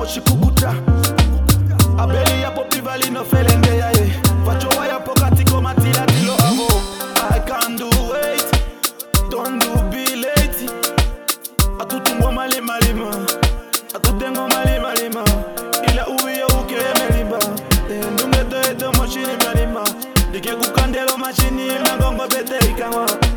mochikukuta abeli ya popi vali no felende ya ye fachowa ya pokati koma tila tilo avo. I can't do wait, don't do be late. Atutungo malima lima, atutengo malima lima. Ila uwiyo uke melima, ndunge te mochini malima. Dike kukandelo machini, magongo bete ikawa.